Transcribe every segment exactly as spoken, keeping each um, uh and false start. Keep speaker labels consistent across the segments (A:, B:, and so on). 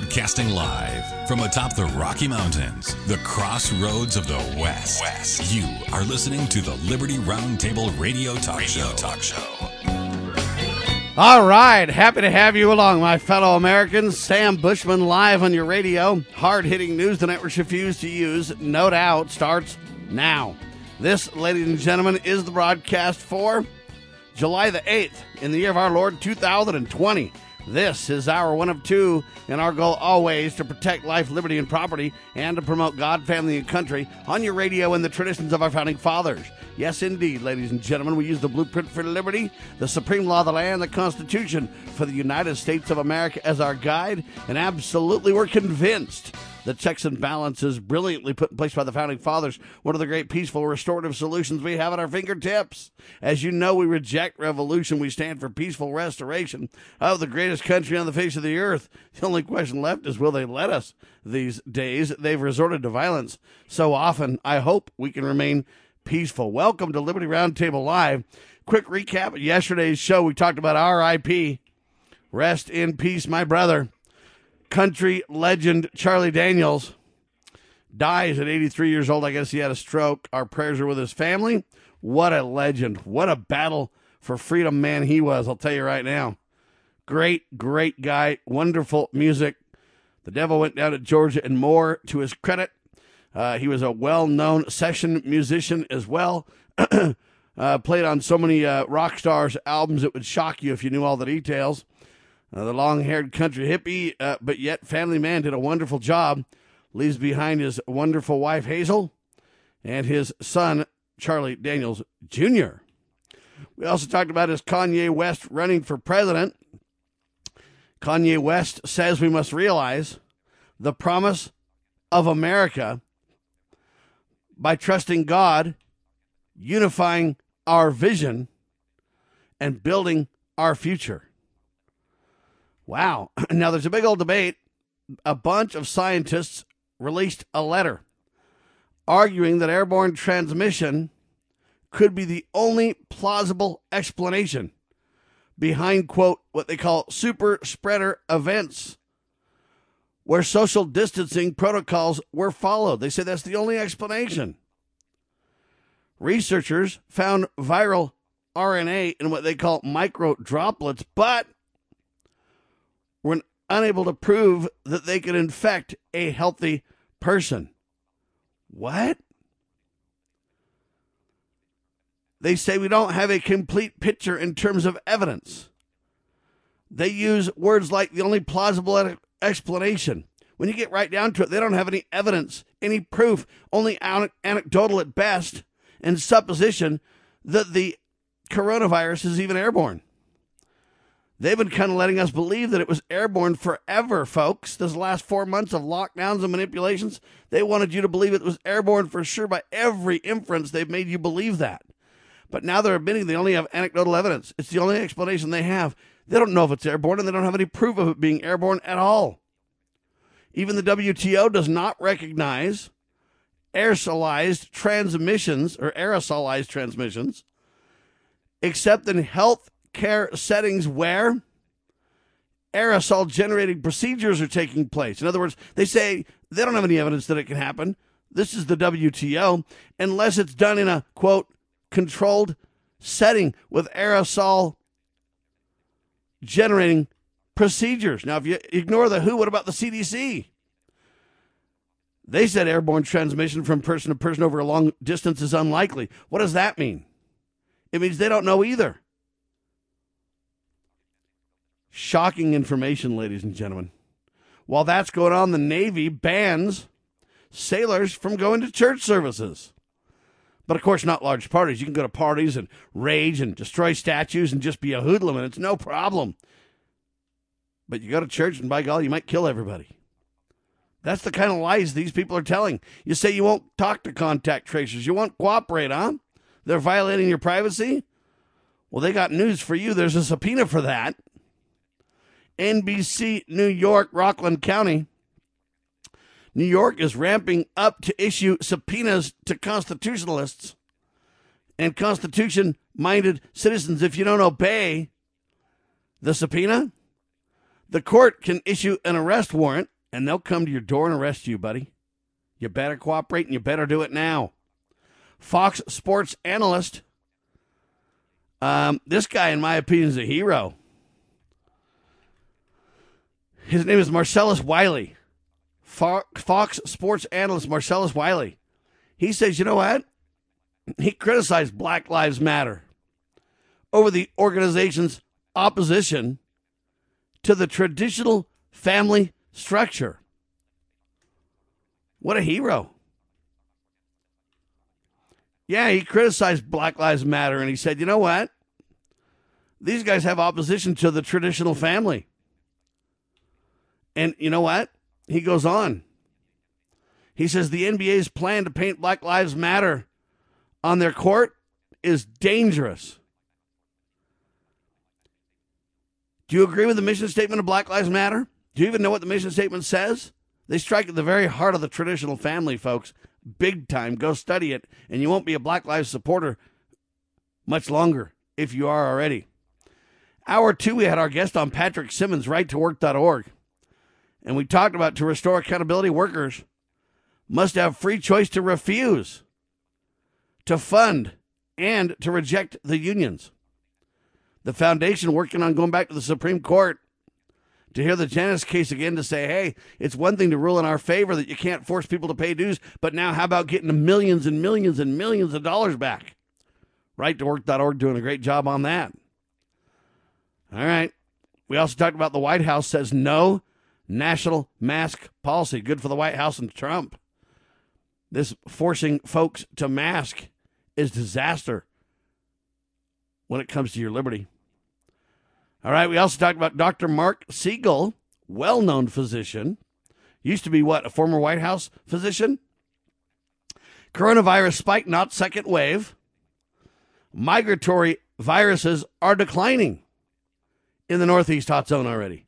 A: Broadcasting live from atop the Rocky Mountains, the crossroads of the West. West. You are listening to the Liberty Roundtable Radio Talk Radio Show. Talk Show.
B: All right, happy to have you along, my fellow Americans. Sam Bushman live on your radio. Hard-hitting news the networks refuse to use, no doubt, starts now. This, ladies and gentlemen, is the broadcast for July the eighth in the year of our Lord two thousand twenty. This is our one of two, and our goal always to protect life, liberty, and property, and to promote God, family, and country on your radio and the traditions of our founding fathers. Yes, indeed, ladies and gentlemen, we use the blueprint for liberty, the supreme law of the land, the Constitution for the United States of America as our guide, and absolutely we're convinced the checks and balances brilliantly put in place by the founding fathers, one of the great peaceful restorative solutions we have at our fingertips. As you know, we reject revolution. We stand for peaceful restoration of the greatest country on the face of the earth. The only question left is, will they let us these days? They've resorted to violence so often. I hope we can remain peaceful. Welcome to Liberty Roundtable Live. Quick recap of yesterday's show. We talked about R I P Rest in peace, my brother. Country legend Charlie Daniels dies at eighty-three years old. I guess he had a stroke. Our prayers are with his family. What a legend. What a battle for freedom man he was, I'll tell you right now. Great, great guy. Wonderful music. The devil went down to Georgia and more to his credit. Uh, he was a well-known session musician as well. uh, played on so many uh, rock stars' albums it would shock you if you knew all the details. Uh, the long-haired country hippie, uh, but yet family man, did a wonderful job. Leaves behind his wonderful wife, Hazel, and his son, Charlie Daniels Junior We also talked about his Kanye West running for president. Kanye West says we must realize the promise of America by trusting God, unifying our vision, and building our future. Wow. Now, there's a big old debate. A bunch of scientists released a letter arguing that airborne transmission could be the only plausible explanation behind, quote, what they call super spreader events, where social distancing protocols were followed. They say that's the only explanation. Researchers found viral R N A in what they call micro droplets, but were unable to prove that they could infect a healthy person. What? They say we don't have a complete picture in terms of evidence. They use words like the only plausible explanation. When you get right down to it, they don't have any evidence, any proof, only anecdotal at best, and supposition that the coronavirus is even airborne. They've been kind of letting us believe that it was airborne forever, folks. This last four months of lockdowns and manipulations, they wanted you to believe it was airborne for sure. By every inference, they've made you believe that. But now they're admitting they only have anecdotal evidence. It's the only explanation they have. They don't know if it's airborne, and they don't have any proof of it being airborne at all. Even the W T O does not recognize aerosolized transmissions or aerosolized transmissions, except in health care settings where aerosol generating procedures are taking place. In other words, they say they don't have any evidence that it can happen. This is the W T O, unless it's done in a, quote, controlled setting with aerosol generating procedures. Now, if you ignore the W H O, what about the C D C? They said airborne transmission from person to person over a long distance is unlikely. What does that mean? It means they don't know either. Shocking information, ladies and gentlemen. While that's going on, the Navy bans sailors from going to church services. But, of course, not large parties. You can go to parties and rage and destroy statues and just be a hoodlum, and it's no problem. But you go to church, and by golly, you might kill everybody. That's the kind of lies these people are telling. You say you won't talk to contact tracers. You won't cooperate, huh? They're violating your privacy? Well, they got news for you. There's a subpoena for that. N B C New York, Rockland County. New York is ramping up to issue subpoenas to constitutionalists and Constitution-minded citizens. If you don't obey the subpoena, the court can issue an arrest warrant and they'll come to your door and arrest you, buddy. You better cooperate, and you better do it now. Fox Sports analyst. Um, this guy, in my opinion, is a hero. His name is Marcellus Wiley. Fox Sports analyst Marcellus Wiley. He says, you know what? He criticized Black Lives Matter over the organization's opposition to the traditional family structure. What a hero. Yeah, he criticized Black Lives Matter, and he said, you know what? These guys have opposition to the traditional family. And you know what? He goes on. He says the N B A's plan to paint Black Lives Matter on their court is dangerous. Do you agree with the mission statement of Black Lives Matter? Do you even know what the mission statement says? They strike at the very heart of the traditional family, folks. Big time. Go study it, and you won't be a Black Lives supporter much longer if you are already. Hour two, we had our guest on Patrick Simmons, right to work dot org. And we talked about to restore accountability, workers must have free choice to refuse, to fund, and to reject the unions. The foundation working on going back to the Supreme Court to hear the Janus case again to say, hey, it's one thing to rule in our favor that you can't force people to pay dues, but now how about getting millions and millions and millions of dollars back? right to work dot org doing a great job on that. All right. We also talked about the White House says no national mask policy. Good for the White House and Trump. This forcing folks to mask is disaster when it comes to your liberty. All right, we also talked about Doctor Mark Siegel, well-known physician. Used to be, what, a former White House physician? Coronavirus spike, not second wave. Migratory viruses are declining in the Northeast hot zone already.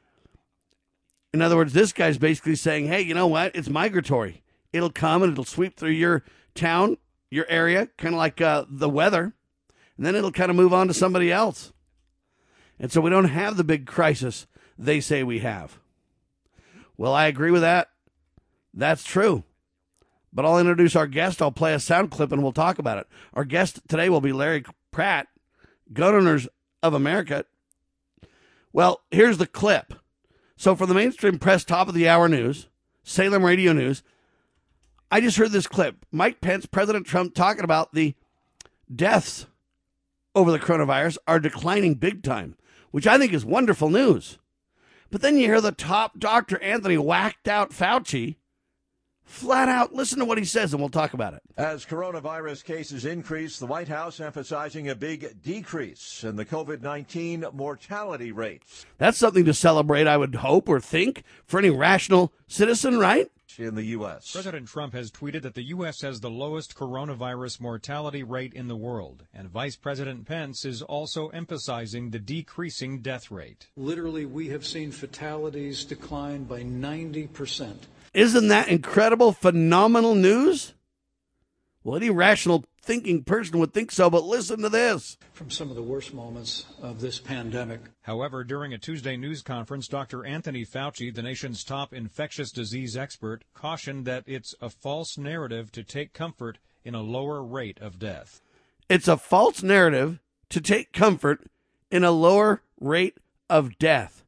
B: In other words, this guy's basically saying, hey, you know what? It's migratory. It'll come and it'll sweep through your town, your area, kind of like uh, the weather, and then it'll kind of move on to somebody else. And so we don't have the big crisis they say we have. Well, I agree with that. That's true. But I'll introduce our guest. I'll play a sound clip and we'll talk about it. Our guest today will be Larry Pratt, Gun Owners of America. Well, here's the clip. So for the mainstream press, top of the hour news, Salem Radio News, I just heard this clip. Mike Pence, President Trump, talking about the deaths over the coronavirus are declining big time, which I think is wonderful news. But then you hear the top doctor, Anthony whacked out Fauci, flat out. Listen to what he says, and we'll talk about it.
C: As coronavirus cases increase, the White House emphasizing a big decrease in the COVID nineteen mortality rates.
B: That's something to celebrate, I would hope or think, for any rational citizen, right?
C: In the U S
D: President Trump has tweeted that the U S has the lowest coronavirus mortality rate in the world, and Vice President Pence is also emphasizing the decreasing death rate.
E: Literally, we have seen fatalities decline by ninety percent.
B: Isn't that incredible, phenomenal news? Well, any rational thinking person would think so, but listen to this.
E: From some of the worst moments of this pandemic.
D: However, during a Tuesday news conference, Doctor Anthony Fauci, the nation's top infectious disease expert, cautioned that it's a false narrative to take comfort in a lower rate of death.
B: It's a false narrative to take comfort in a lower rate of death.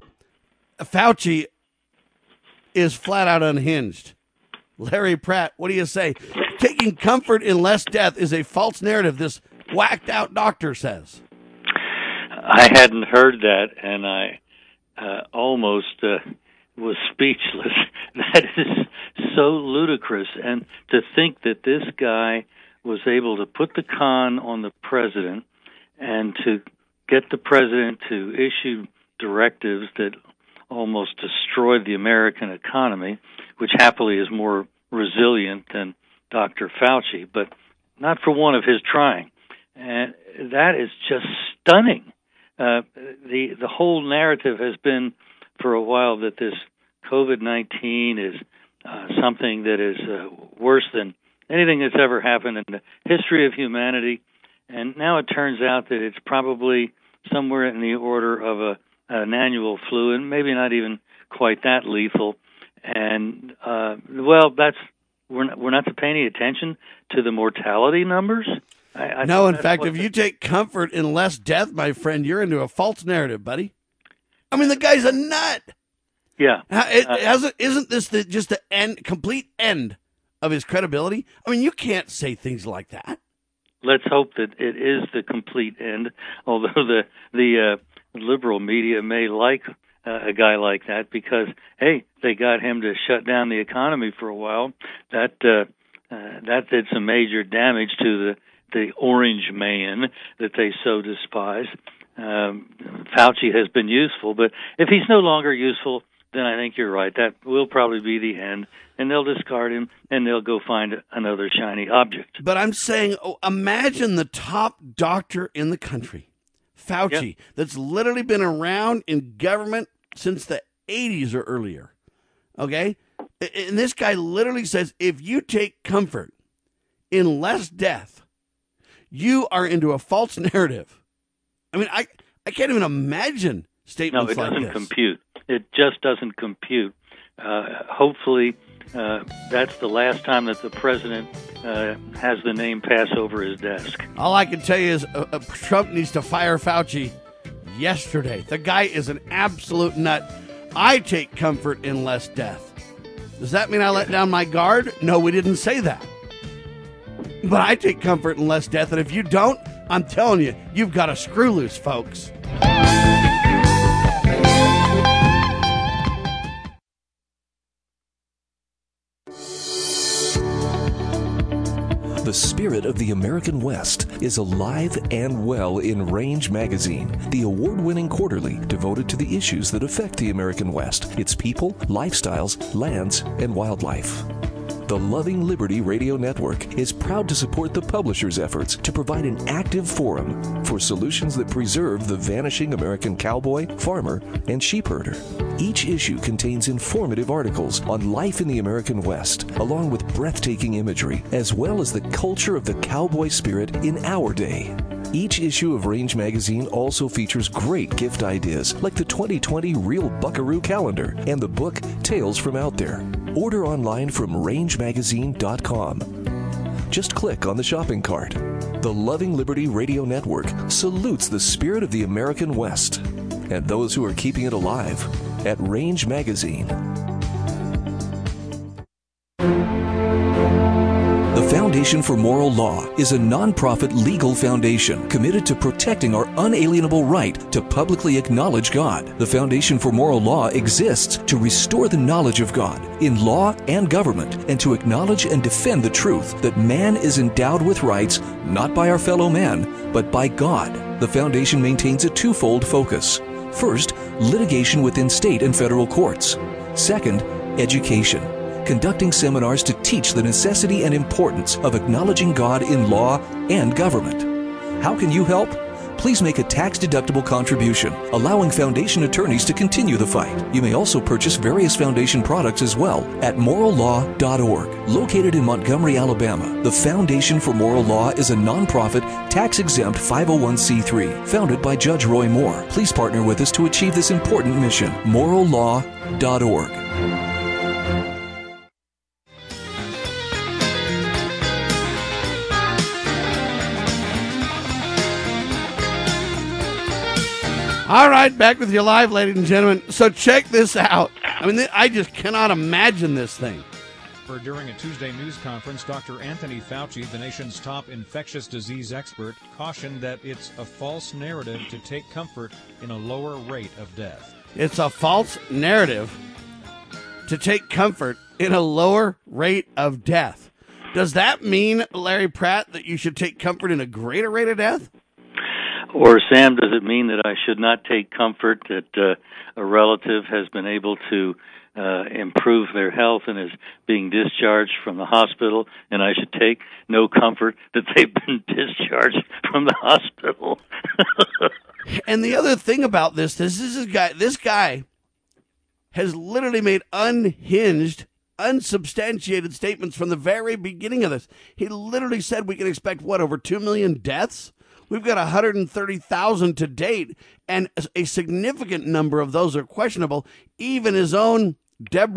B: Fauci is flat out unhinged. Larry Pratt, what do you say? Taking comfort in less death is a false narrative, this whacked out doctor says.
F: I hadn't heard that, and I uh, almost uh, was speechless. That is so ludicrous. And to think that this guy was able to put the con on the president and to get the president to issue directives that almost destroyed the American economy, which happily is more resilient than Doctor Fauci, but not for one of his trying. And that is just stunning. Uh, the the whole narrative has been for a while that this COVID nineteen is uh, something that is uh, worse than anything that's ever happened in the history of humanity. And now it turns out that it's probably somewhere in the order of a, an annual flu, and maybe not even quite that lethal. And, uh, well, that's we're not, we're not to pay any attention to the mortality numbers. I, I
B: no, in fact,
F: what
B: if
F: the,
B: you take comfort in less death, my friend, you're into a false narrative, buddy. I mean, the guy's a nut.
F: Yeah.
B: It,
F: uh,
B: hasn't, isn't this the, just the end, complete end of his credibility? I mean, you can't say things like that.
F: Let's hope that it is the complete end, although the the uh, liberal media may like uh, a guy like that because, hey, they got him to shut down the economy for a while. That uh, uh, that did some major damage to the, the orange man that they so despise. Um, Fauci has been useful, but if he's no longer useful, then I think you're right. That will probably be the end, and they'll discard him, and they'll go find another shiny object.
B: But I'm saying, oh, imagine the top doctor in the country, Fauci, yep. that's literally been around in government since the eighties or earlier, okay? And this guy literally says, if you take comfort in less death, you are into a false narrative. I mean, I, I can't even imagine statements like this.
F: No, it doesn't compute. It just doesn't compute. Uh, hopefully, uh, that's the last time that the president uh, has the name pass over his desk.
B: All I can tell you is uh, uh, Trump needs to fire Fauci yesterday. The guy is an absolute nut. I take comfort in less death. Does that mean I let down my guard? No, we didn't say that. But I take comfort in less death, and if you don't, I'm telling you, you've got a screw loose, folks.
G: The spirit of the American West is alive and well in Range Magazine, the award-winning quarterly devoted to the issues that affect the American West, its people, lifestyles, lands, and wildlife. The Loving Liberty Radio Network is proud to support the publisher's efforts to provide an active forum for solutions that preserve the vanishing American cowboy, farmer, and sheepherder. Each issue contains informative articles on life in the American West, along with breathtaking imagery, as well as the culture of the cowboy spirit in our day. Each issue of Range Magazine also features great gift ideas like the twenty twenty Real Buckaroo Calendar and the book Tales from Out There. Order online from range magazine dot com. Just click on the shopping cart. The Loving Liberty Radio Network salutes the spirit of the American West and those who are keeping it alive at Range Magazine. The Foundation for Moral Law is a nonprofit legal foundation committed to protecting our unalienable right to publicly acknowledge God. The Foundation for Moral Law exists to restore the knowledge of God in law and government and to acknowledge and defend the truth that man is endowed with rights not by our fellow man, but by God. The Foundation maintains a twofold focus. First, litigation within state and federal courts. Second, education. Conducting seminars to teach the necessity and importance of acknowledging God in law and government. How can you help? Please make a tax-deductible contribution, allowing Foundation attorneys to continue the fight. You may also purchase various Foundation products as well at moral law dot org. Located in Montgomery, Alabama, the Foundation for Moral Law is a nonprofit, tax-exempt five oh one c three founded by Judge Roy Moore. Please partner with us to achieve this important mission. moral law dot org.
B: All right, back with you live, ladies and gentlemen. So check this out. I mean, I just cannot imagine this thing.
D: During a Tuesday news conference, Doctor Anthony Fauci, the nation's top infectious disease expert, cautioned that it's a false narrative to take comfort in a lower rate of death.
B: It's a false narrative to take comfort in a lower rate of death. Does that mean, Larry Pratt, that you should take comfort in a greater rate of death?
F: Or, Sam, does it mean that I should not take comfort that uh, a relative has been able to uh, improve their health and is being discharged from the hospital, and I should take no comfort that they've been discharged from the hospital?
B: And the other thing about this, this is this guy, this guy has literally made unhinged, unsubstantiated statements from the very beginning of this. He literally said we can expect, what, over two million deaths? We've got one hundred thirty thousand to date, and a significant number of those are questionable. Even his own Deborah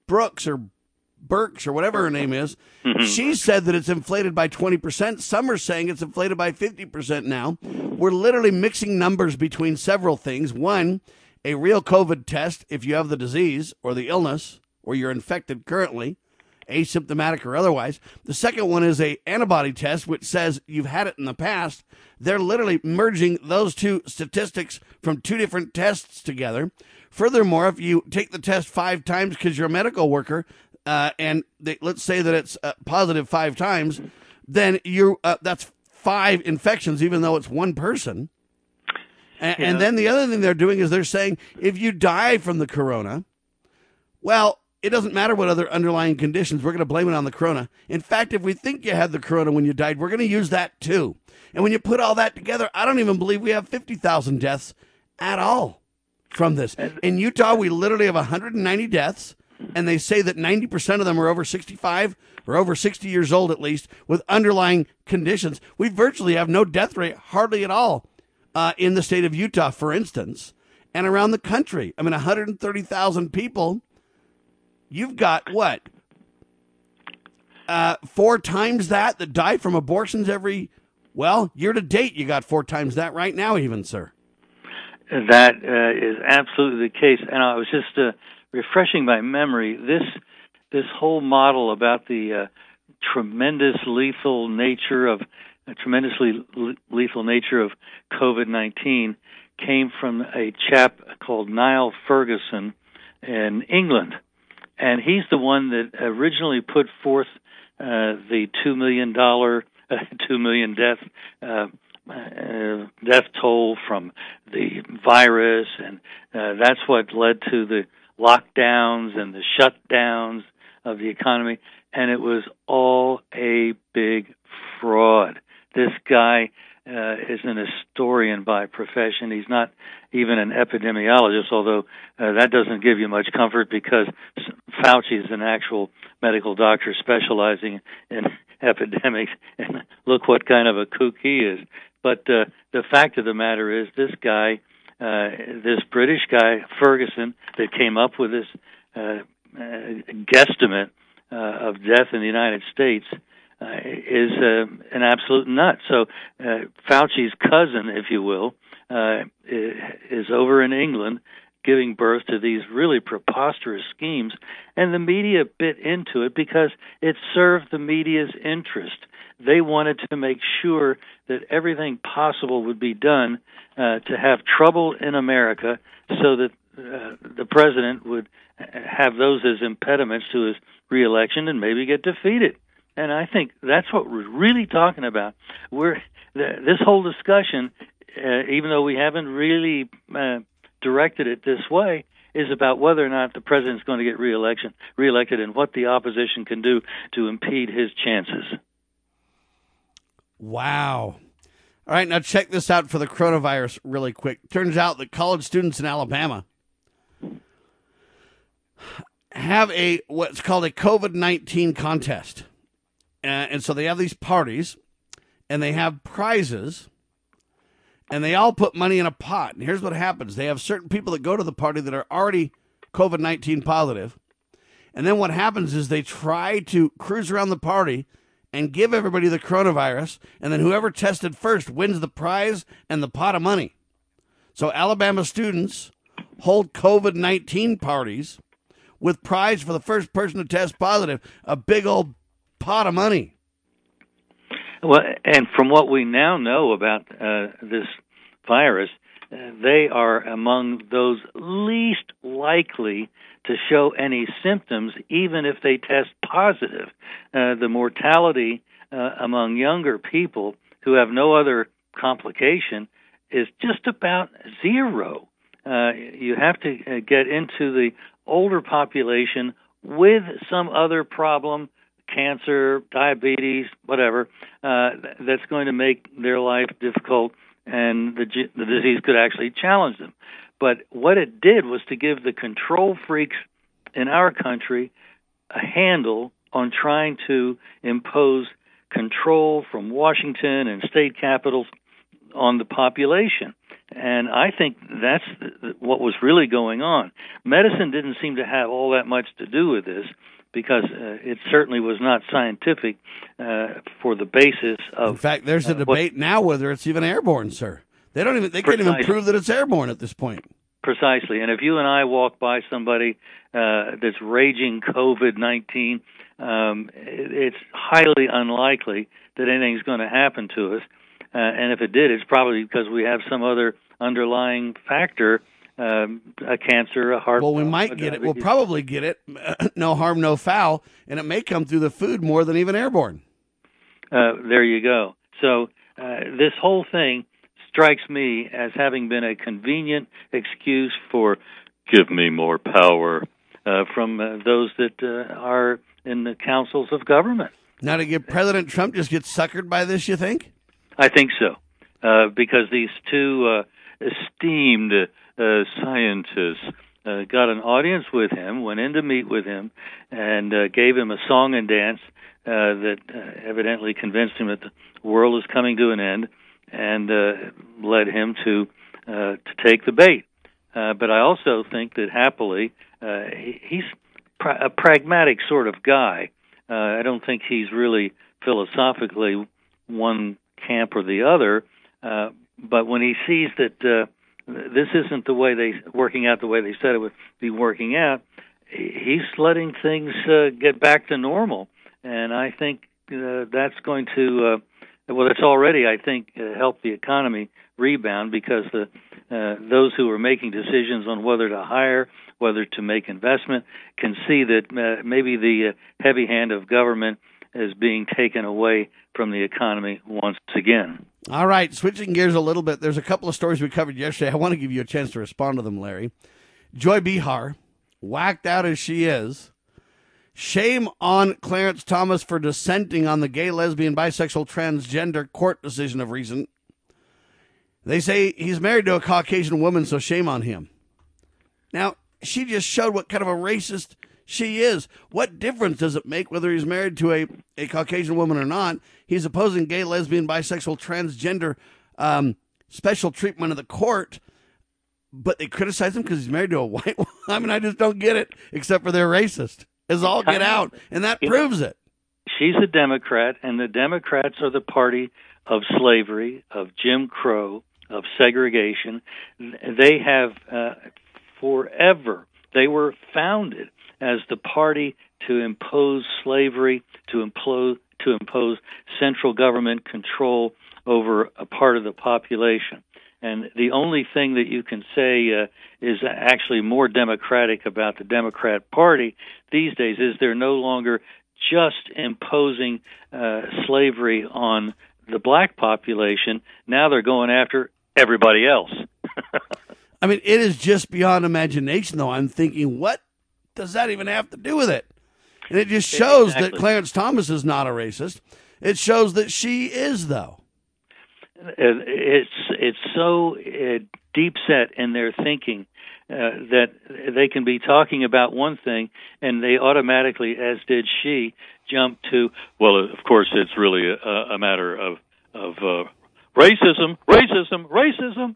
B: Brooks or Burks or whatever her name is, she said that it's inflated by twenty percent. Some are saying it's inflated by fifty percent now. We're literally mixing numbers between several things. One, a real COVID test if you have the disease or the illness or you're infected currently, asymptomatic or otherwise. The second one is a antibody test, which says you've had it in the past. They're literally merging those two statistics from two different tests together. Furthermore, if you take the test five times because you're a medical worker, uh, and they, let's say that it's uh, positive five times, then you uh, that's five infections, even though it's one person. And,
F: yeah.
B: and then the other thing they're doing is they're saying if you die from the corona, well, it doesn't matter what other underlying conditions. We're going to blame it on the corona. In fact, if we think you had the corona when you died, we're going to use that too. And when you put all that together, I don't even believe we have fifty thousand deaths at all from this. In Utah, we literally have one hundred ninety deaths, and they say that ninety percent of them are over sixty-five or over sixty years old at least with underlying conditions. We virtually have no death rate, hardly at all, uh, in the state of Utah, for instance, and around the country. I mean, one hundred thirty thousand people. You've got what? Uh, four times that that die from abortions every, well, year to date, you got four times that right now even, sir.
F: That uh, is absolutely the case. And I was just uh, refreshing my memory. This this whole model about the uh, tremendous lethal nature of, uh, tremendously l- lethal nature of COVID nineteen came from a chap called Niall Ferguson in England. And he's the one that originally put forth uh, the two million dollar, uh, two million death uh, uh, death toll from the virus, and uh, that's what led to the lockdowns and the shutdowns of the economy. And it was all a big fraud. This guy uh, is an historian by profession. He's not even an epidemiologist, although uh, that doesn't give you much comfort because Fauci is an actual medical doctor specializing in epidemics, and look what kind of a kook he is. But uh, the fact of the matter is this guy, uh, this British guy, Ferguson, that came up with this uh, uh, guesstimate uh, of death in the United States uh, is uh, an absolute nut. So uh, Fauci's cousin, if you will, uh, is over in England giving birth to these really preposterous schemes, and the media bit into it because it served the media's interest. They wanted to make sure that everything possible would be done uh, to have trouble in America so that uh, the president would have those as impediments to his reelection and maybe get defeated. And I think that's what we're really talking about. We're this whole discussion, uh, even though we haven't really uh, directed it this way, is about whether or not the president's going to get reelection, reelected, and what the opposition can do to impede his chances.
B: Wow. All right, now check this out for the coronavirus really quick. Turns out that college students in Alabama have a what's called a COVID nineteen contest. Uh, and so they have these parties, and they have prizes, and they all put money in a pot. And here's what happens. They have certain people that go to the party that are already COVID nineteen positive. And then what happens is they try to cruise around the party and give everybody the coronavirus, and then whoever tested first wins the prize and the pot of money. So Alabama students hold COVID nineteen parties with prize for the first person to test positive, a big old pot of money.
F: Well, and from what we now know about uh, this virus, uh, they are among those least likely to show any symptoms, even if they test positive. Uh, the mortality uh, among younger people who have no other complication is just about zero. Uh, you have to uh, get into the older population with some other problem, cancer, diabetes, whatever, uh, that's going to make their life difficult, and the, the disease could actually challenge them. But what it did was to give the control freaks in our country a handle on trying to impose control from Washington and state capitals on the population. And I think that's what was really going on. Medicine didn't seem to have all that much to do with this, because uh, it certainly was not scientific uh, for the basis of...
B: In fact, there's a
F: uh,
B: debate
F: what,
B: now whether it's even airborne, sir. They don't even. They can't even prove that it's airborne at this point.
F: Precisely. And if you and I walk by somebody uh, that's raging COVID nineteen, um, it's highly unlikely that anything's going to happen to us. Uh, and if it did, it's probably because we have some other underlying factor, um, a cancer, a heart.
B: Well, we might get it. We'll probably get it. No harm, no foul. And it may come through the food more than even airborne.
F: Uh, there you go. So uh, this whole thing strikes me as having been a convenient excuse for give me more power uh, from uh, those that uh, are in the councils of government.
B: Now, to get President Trump just get suckered by this, you think?
F: I think so, uh, because these two uh, esteemed uh, scientists uh, got an audience with him, went in to meet with him, and uh, gave him a song and dance uh, that uh, evidently convinced him that the world is coming to an end, and uh, led him to uh, to take the bait. Uh, but I also think that happily, uh, he, he's pra- a pragmatic sort of guy. Uh, I don't think he's really philosophically one camp or the other, uh, but when he sees that uh, this isn't the way they working out the way they said it would be working out, he's letting things uh, get back to normal, and I think uh, that's going to uh, well, it's already I think uh, helped the economy rebound, because the uh, those who are making decisions on whether to hire, whether to make investment, can see that uh, maybe the uh, heavy hand of government is being taken away from the economy once again.
B: All right, switching gears a little bit, there's a couple of stories we covered yesterday. I want to give you a chance to respond to them, Larry. Joy Behar, whacked out as she is, shame on Clarence Thomas for dissenting on the gay, lesbian, bisexual, transgender court decision of recent. They say he's married to a Caucasian woman, so shame on him. Now, she just showed what kind of a racist she is. What difference does it make whether he's married to a, a Caucasian woman or not? He's opposing gay, lesbian, bisexual, transgender um, special treatment of the court, but they criticize him because he's married to a white woman. I mean, I just don't get it, except for they're racist. Is all get out, and that proves it.
F: She's a Democrat, and the Democrats are the party of slavery, of Jim Crow, of segregation. They have uh, forever, they were founded as the party to impose slavery, to impose, to impose central government control over a part of the population. And the only thing that you can say uh, is actually more democratic about the Democrat Party these days is they're no longer just imposing uh, slavery on the black population. Now they're going after everybody else.
B: I mean, it is just beyond imagination, though. I'm thinking, what does that even have to do with it? And it just shows exactly. that Clarence Thomas is not a racist. It shows that she is, though.
F: It's it's so uh, deep set in their thinking uh, that they can be talking about one thing and they automatically, as did she, jump to, well, of course, it's really a, a matter of of uh, racism, racism, racism.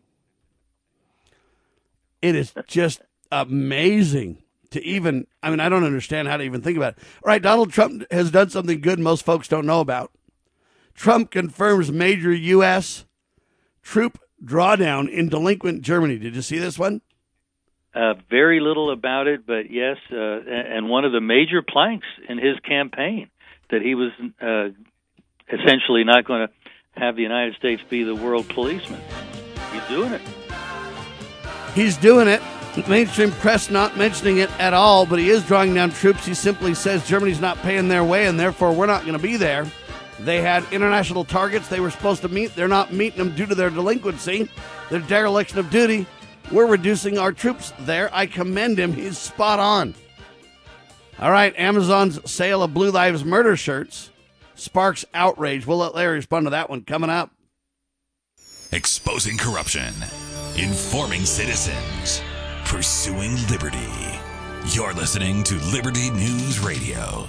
B: It is just amazing to even, I mean, I don't understand how to even think about it. All right, Donald Trump has done something good most folks don't know about. Trump confirms major U S troop drawdown in delinquent Germany. Did you see this one?
F: Uh, very little about it, but yes, uh, and one of the major planks in his campaign, that he was uh, essentially not going to have the United States be the world policeman. He's doing it.
B: He's doing it. Mainstream press not mentioning it at all, but he is drawing down troops. He simply says Germany's not paying their way, and therefore we're not going to be there. They had international targets they were supposed to meet. They're not meeting them due to their delinquency, their dereliction of duty. We're reducing our troops there. I commend him. He's spot on. All right, Amazon's sale of Blue Lives Matter shirts sparks outrage. We'll let Larry respond to that one coming up.
A: Exposing corruption, informing citizens, pursuing liberty. You're listening to Liberty News Radio.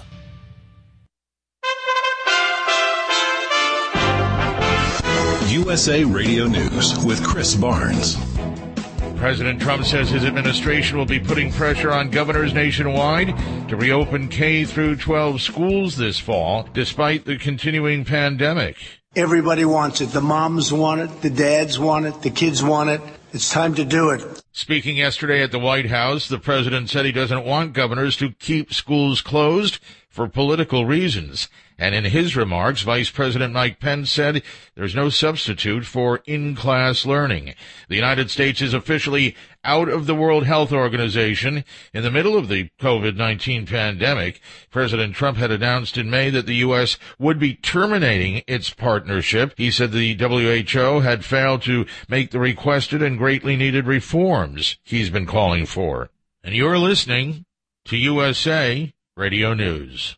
A: U S A Radio News with Chris Barnes.
H: President Trump says his administration will be putting pressure on governors nationwide to reopen K through twelve schools this fall, despite the continuing pandemic.
I: Everybody wants it. The moms want it. The dads want it. The kids want it. It's time to do it.
H: Speaking yesterday at the White House, the president said he doesn't want governors to keep schools closed for political reasons. And in his remarks, Vice President Mike Pence said there's no substitute for in-class learning. The United States is officially out of the World Health Organization. In the middle of the COVID nineteen pandemic, President Trump had announced in May that the U S would be terminating its partnership. He said the W H O had failed to make the requested and greatly needed reforms he's been calling for. And you're listening to U S A Radio News.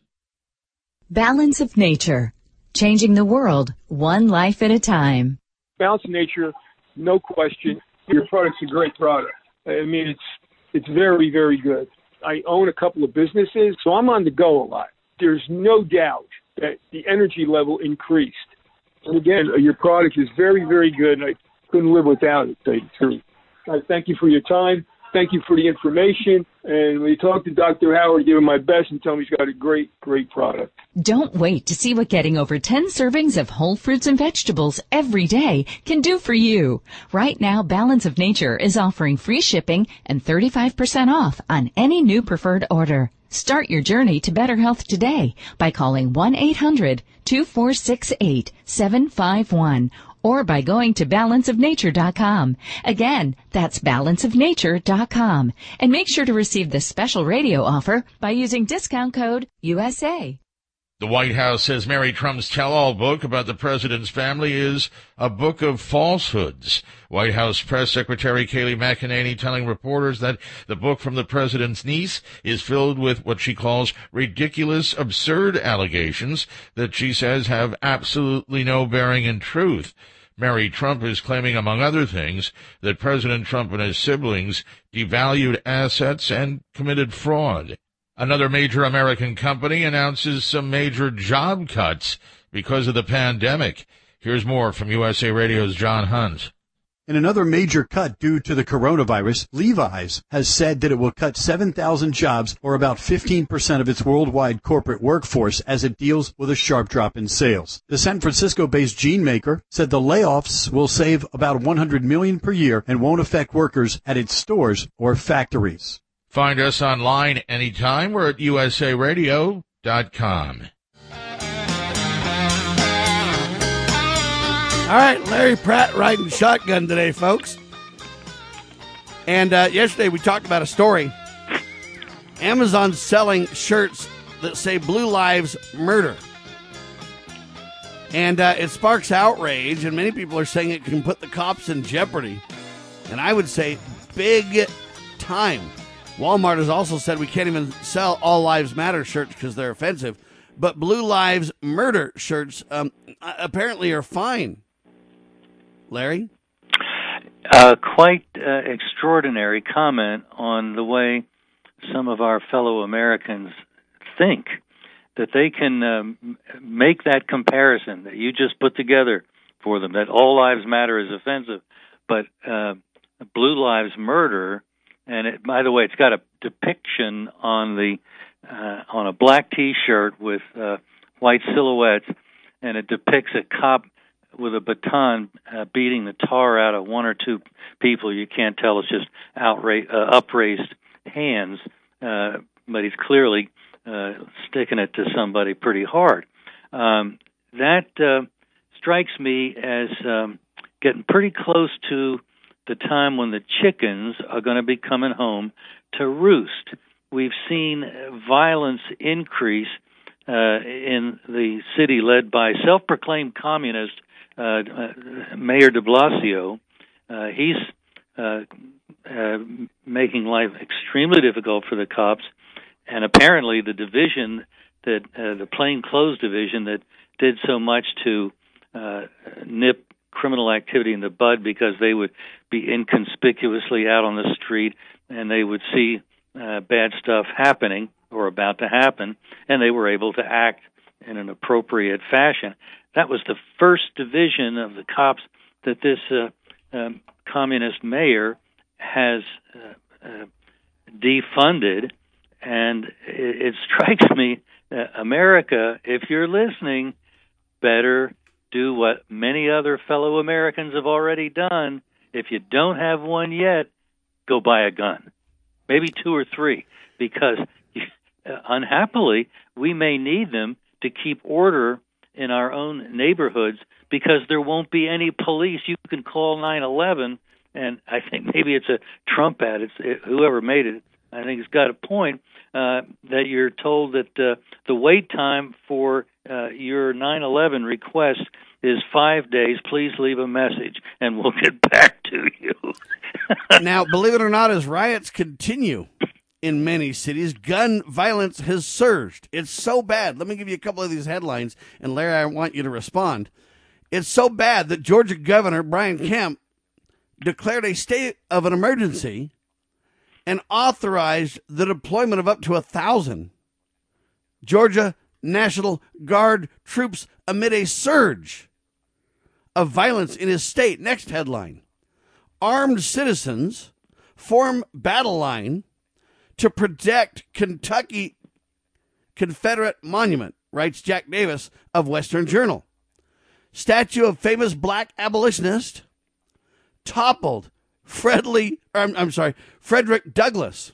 J: Balance of Nature, changing the world one life at a time.
K: Balance of Nature, no question. Your product's a great product. I mean, it's it's very, very good. I own a couple of businesses, so I'm on the go a lot. There's no doubt that the energy level increased. And again, your product is very, very good, and I couldn't live without it, to tell you the truth. I thank you for your time. Thank you for the information. And when you talk to Doctor Howard, give him my best and tell him he's got a great, great product.
J: Don't wait to see what getting over ten servings of whole fruits and vegetables every day can do for you. Right now, Balance of Nature is offering free shipping and thirty-five percent off on any new preferred order. Start your journey to better health today by calling one eight hundred two four six eight seven five one or by going to balance of nature dot com. Again, that's balance of nature dot com. And make sure to receive this special radio offer by using discount code U S A.
H: The White House says Mary Trump's tell-all book about the president's family is a book of falsehoods. White House Press Secretary Kayleigh McEnany telling reporters that the book from the president's niece is filled with what she calls ridiculous, absurd allegations that she says have absolutely no bearing in truth. Mary Trump is claiming, among other things, that President Trump and his siblings devalued assets and committed fraud. Another major American company announces some major job cuts because of the pandemic. Here's more from U S A Radio's John Hunt.
L: In another major cut due to the coronavirus, Levi's has said that it will cut seven thousand jobs, or about fifteen percent of its worldwide corporate workforce, as it deals with a sharp drop in sales. The San Francisco-based jean maker said the layoffs will save about one hundred million dollars per year and won't affect workers at its stores or factories.
H: Find us online anytime. We're at U S A radio dot com.
B: All right, Larry Pratt riding shotgun today, folks. And uh, yesterday we talked about a story. Amazon's selling shirts that say Blue Lives Murder. And uh, it sparks outrage, and many people are saying it can put the cops in jeopardy. And I would say big time. Walmart has also said we can't even sell All Lives Matter shirts because they're offensive. But Blue Lives Murder shirts um, apparently are fine. Larry?
F: Uh, quite uh, extraordinary comment on the way some of our fellow Americans think that they can um, make that comparison that you just put together for them, that All Lives Matter is offensive, but uh, Blue Lives Murder. And it, by the way, it's got a depiction on the uh, on a black T-shirt with uh, white silhouettes, and it depicts a cop with a baton uh, beating the tar out of one or two people. You can't tell; it's just outra- uh, upraised hands, uh, but he's clearly uh, sticking it to somebody pretty hard. Um, that uh, strikes me as um, getting pretty close to the time when the chickens are going to be coming home to roost. We've seen violence increase uh, in the city led by self-proclaimed communist uh, uh, Mayor de Blasio. Uh, he's uh, uh, making life extremely difficult for the cops, and apparently the division that uh, the plainclothes division that did so much to uh, nip criminal activity in the bud, because they would be inconspicuously out on the street and they would see uh, bad stuff happening or about to happen, and they were able to act in an appropriate fashion. That was the first division of the cops that this uh, um, communist mayor has uh, uh, defunded. And it, it strikes me that America, if you're listening, better do what many other fellow Americans have already done. If you don't have one yet, go buy a gun, maybe two or three, because uh, unhappily we may need them to keep order in our own neighborhoods, because there won't be any police. You can call nine eleven, and I think maybe it's a Trump ad. It's it, whoever made it. I think it's got a point uh, that you're told that uh, the wait time for uh, your nine eleven request is five days. Please leave a message, and we'll get back to you.
B: Now, believe it or not, as riots continue in many cities, gun violence has surged. It's so bad. Let me give you a couple of these headlines, and Larry, I want you to respond. It's so bad that Georgia Governor Brian Kemp declared a state of an emergency and authorized the deployment of up to a thousand Georgia National Guard troops amid a surge of violence in his state. Next headline: armed citizens form battle line to protect Kentucky Confederate monument, writes Jack Davis of Western Journal. Statue of famous black abolitionist toppled. Fredley, I'm, I'm sorry, Frederick Douglass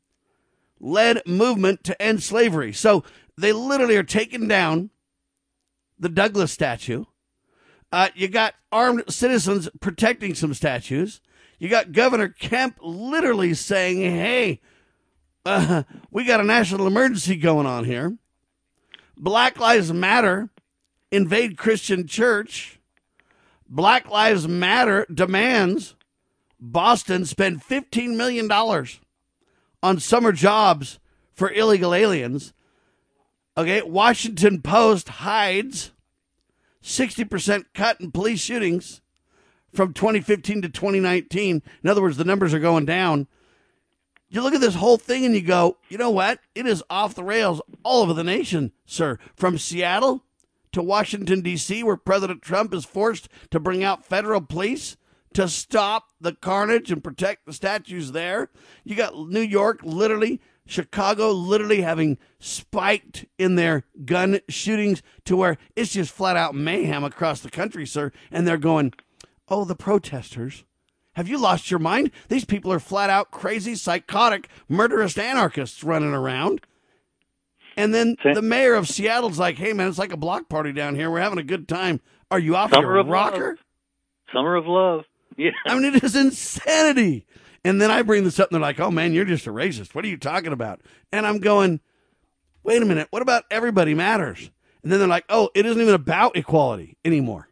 B: led movement to end slavery. So they literally are taking down the Douglass statue. Uh, you got armed citizens protecting some statues. You got Governor Kemp literally saying, hey, uh, we got a national emergency going on here. Black Lives Matter invade Christian church. Black Lives Matter demands Boston spend fifteen million dollars on summer jobs for illegal aliens. Okay, Washington Post hides sixty percent cut in police shootings from twenty fifteen to twenty nineteen. In other words, the numbers are going down. You look at this whole thing and you go, you know what? It is off the rails all over the nation, sir. From Seattle to Washington, D C, where President Trump is forced to bring out federal police to stop the carnage and protect the statues there. You got New York, literally, Chicago, literally having spiked in their gun shootings to where it's just flat out mayhem across the country, sir. And they're going, oh, the protesters. Have you lost your mind? These people are flat out crazy, psychotic, murderous anarchists running around. And then the mayor of Seattle's like, hey, man, it's like a block party down here. We're having a good time. Are you off
F: Summer
B: your
F: of
B: rocker?
F: Love. Summer of love. Yeah.
B: I mean, it is insanity. And then I bring this up, and they're like, oh, man, you're just a racist. What are you talking about? And I'm going, wait a minute. What about everybody matters? And then they're like, oh, it isn't even about equality anymore.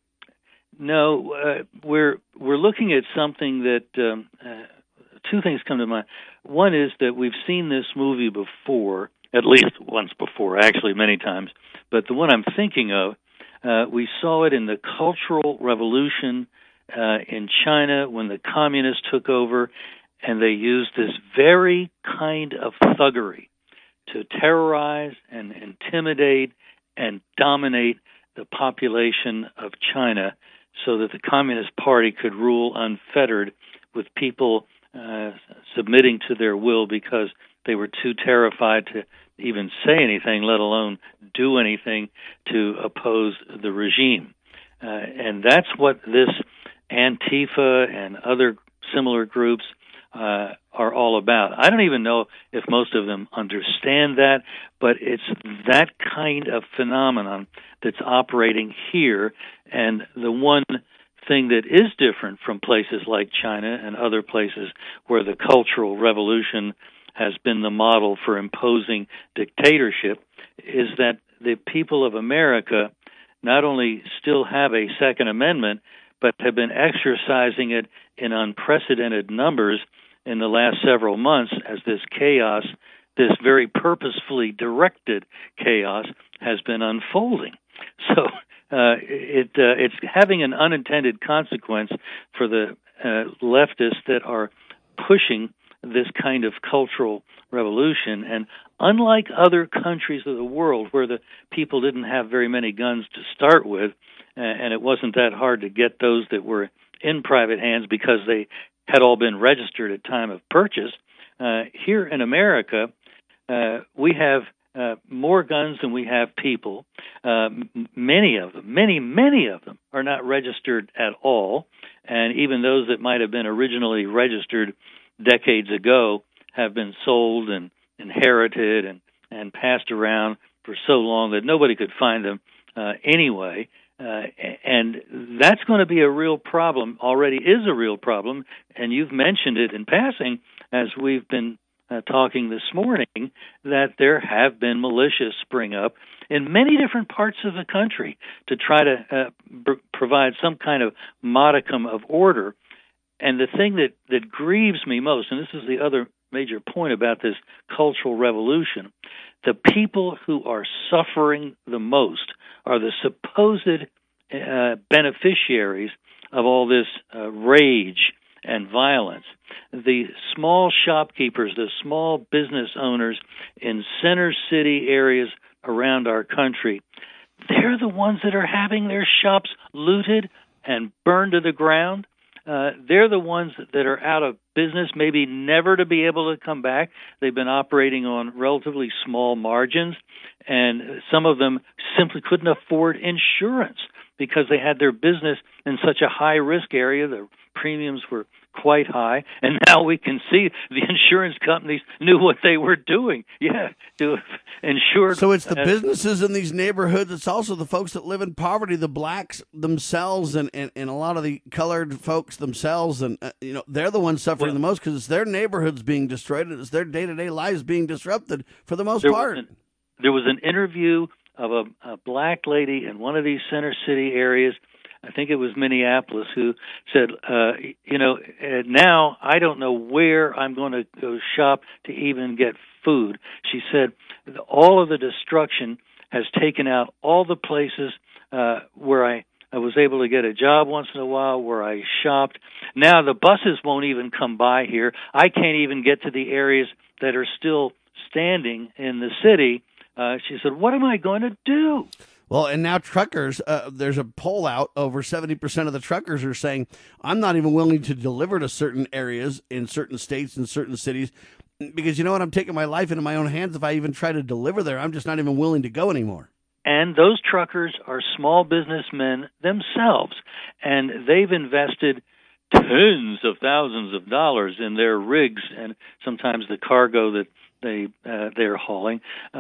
F: No, uh, we're we're looking at something that um, uh, two things come to mind. One is that we've seen this movie before, at least once before, actually many times. But the one I'm thinking of, uh, we saw it in the Cultural Revolution uh, in China when the communists took over, and they used this very kind of thuggery to terrorize and intimidate and dominate the population of China so that the Communist Party could rule unfettered with people uh, submitting to their will because they were too terrified to even say anything, let alone do anything to oppose the regime. Uh, and that's what this Antifa and other similar groups uh, are all about. I don't even know if most of them understand that, but it's that kind of phenomenon that's operating here. And the one thing that is different from places like China and other places where the Cultural Revolution has been the model for imposing dictatorship is that the people of America not only still have a Second Amendment, but have been exercising it in unprecedented numbers in the last several months as this chaos, this very purposefully directed chaos, has been unfolding. So uh, it uh, it's having an unintended consequence for the uh, leftists that are pushing this kind of cultural revolution. And unlike other countries of the world where the people didn't have very many guns to start with, and it wasn't that hard to get those that were in private hands because they had all been registered at time of purchase, uh, here in America, uh, we have uh, more guns than we have people. Uh, m- many of them, many, many of them are not registered at all. And even those that might have been originally registered decades ago have been sold and inherited and, and passed around for so long that nobody could find them uh, anyway. Uh, and that's going to be a real problem, already is a real problem, and you've mentioned it in passing as we've been uh, talking this morning, that there have been militias spring up in many different parts of the country to try to uh, b- provide some kind of modicum of order. And the thing that, that grieves me most, and this is the other major point about this cultural revolution, the people who are suffering the most are the supposed uh, beneficiaries of all this uh, rage and violence. The small shopkeepers, the small business owners in center city areas around our country, they're the ones that are having their shops looted and burned to the ground. Uh, they're the ones that are out of business, maybe never to be able to come back. They've been operating on relatively small margins, and some of them simply couldn't afford insurance because they had their business in such a high-risk area. The premiums were quite high, and now we can see the insurance companies knew what they were doing. Yeah, to insure.
B: So it's the
F: uh,
B: businesses in these neighborhoods. It's also the folks that live in poverty, the blacks themselves, and, and, and a lot of the colored folks themselves. And, uh, you know, they're the ones suffering well, the most because it's their neighborhoods being destroyed. It's their day-to-day lives being disrupted for the most
F: there
B: part.
F: Was an, there was an interview of a, a black lady in one of these center city areas, I think it was Minneapolis, who said, uh, you know, now I don't know where I'm going to go shop to even get food. She said, all of the destruction has taken out all the places uh, where I, I was able to get a job once in a while, where I shopped. Now the buses won't even come by here. I can't even get to the areas that are still standing in the city. Uh, she said, what am I going to do?
B: Well, and now truckers, uh, there's a poll out, over seventy percent of the truckers are saying, I'm not even willing to deliver to certain areas in certain states and certain cities because, you know what, I'm taking my life into my own hands. If I even try to deliver there, I'm just not even willing to go anymore.
F: And those truckers are small businessmen themselves, and they've invested tens of thousands of dollars in their rigs and sometimes the cargo that they uh, they're hauling, uh,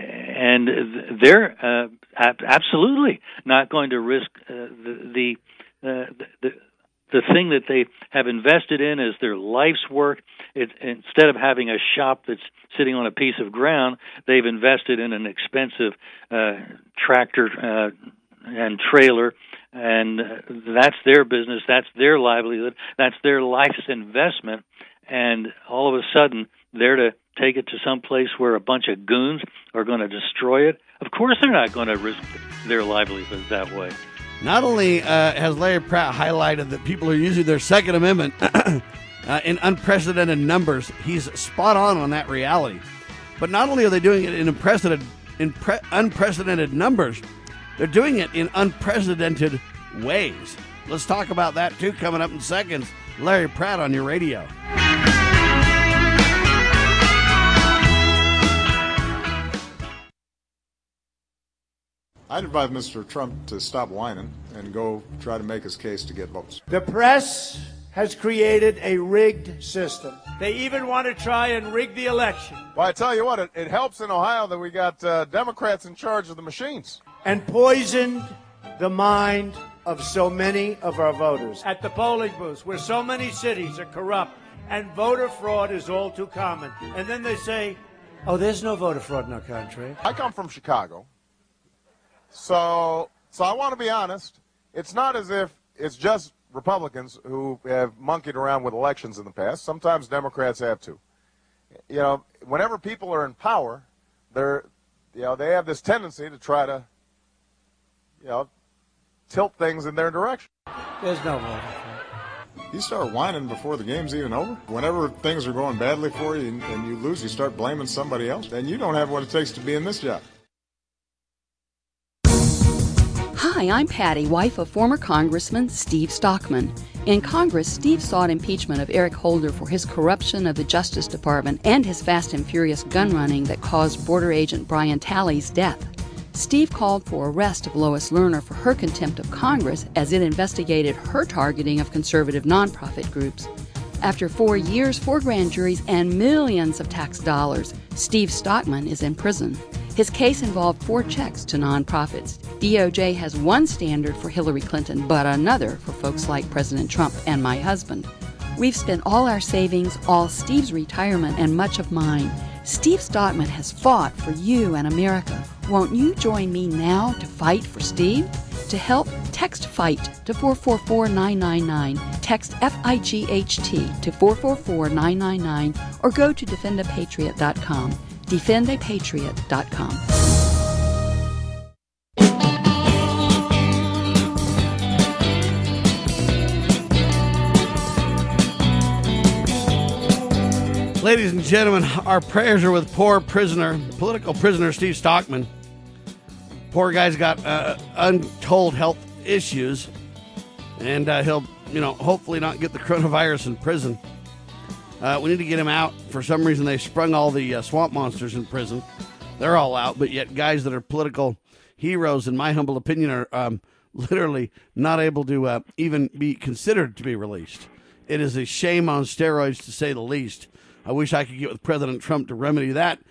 F: and they're uh, ab- absolutely not going to risk uh, the the, uh, the the thing that they have invested in as their life's work. It, instead of having a shop that's sitting on a piece of ground, they've invested in an expensive uh, tractor uh, and trailer, and that's their business, that's their livelihood, that's their life's investment, and all of a sudden they're to take it to some place where a bunch of goons are going to destroy it. Of course they're not going to risk their livelihoods that way.
B: Not only uh, has Larry Pratt highlighted that people are using their Second Amendment uh, in unprecedented numbers, he's spot on on that reality. But not only are they doing it in unprecedented, in pre- unprecedented numbers, they're doing it in unprecedented ways. Let's talk about that, too, coming up in seconds. Larry Pratt on your radio.
M: I'd advise Mister Trump to stop whining and go try to make his case to get votes.
I: The press has created a rigged system. They even want to try and rig the election.
M: Well, I tell you what, it, it helps in Ohio that we got uh, Democrats in charge of the machines.
I: And poisoned the mind of so many of our voters. At the polling booths, where so many cities are corrupt and voter fraud is all too common. And then they say, oh, there's no voter fraud in our country.
M: I come from Chicago. So, so I want to be honest. It's not as if it's just Republicans who have monkeyed around with elections in the past. Sometimes Democrats have too. You know, whenever people are in power, they're, you know, they have this tendency to try to, you know, tilt things in their direction.
I: There's no voter fraud.
M: You start whining before the game's even over. Whenever things are going badly for you and, and you lose, you start blaming somebody else. And you don't have what it takes to be in this job.
N: Hi, I'm Patty, wife of former Congressman Steve Stockman. In Congress, Steve sought impeachment of Eric Holder for his corruption of the Justice Department and his fast and furious gun running that caused border agent Brian Talley's death. Steve called for arrest of Lois Lerner for her contempt of Congress as it investigated her targeting of conservative nonprofit groups. After four years, four grand juries, and millions of tax dollars, Steve Stockman is in prison. His case involved four checks to nonprofits. D O J has one standard for Hillary Clinton, but another for folks like President Trump and my husband. We've spent all our savings, all Steve's retirement, and much of mine. Steve Stockman has fought for you and America. Won't you join me now to fight for Steve? To help, text FIGHT to four four four nine nine nine. Text F I G H T to four four four nine nine nine or go to defend a patriot dot com. defend a patriot dot com.
B: Ladies and gentlemen, our prayers are with poor prisoner, political prisoner Steve Stockman. Poor guy's got uh, untold health issues, and uh, he'll, you know, hopefully not get the coronavirus in prison. Uh, we need to get him out. For some reason, they sprung all the uh, swamp monsters in prison. They're all out, but yet guys that are political heroes, in my humble opinion, are um, literally not able to uh, even be considered to be released. It is a shame on steroids, to say the least. I wish I could get with President Trump to remedy that